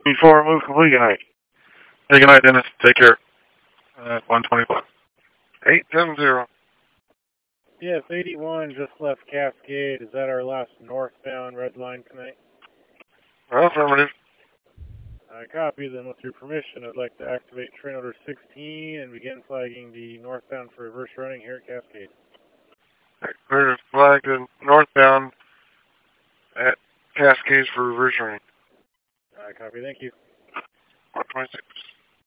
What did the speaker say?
before move complete. Good night. Hey, good night, Dennis. Take care. 125. 870. Yes, 81 just left Cascade. Is that our last northbound red line tonight? Affirmative. I copy. Then with your permission, I'd like to activate train order 16 and begin flagging the northbound for reverse running here at Cascade. Clear to flag the northbound at Cascades for reverse running. I copy. Thank you. 126.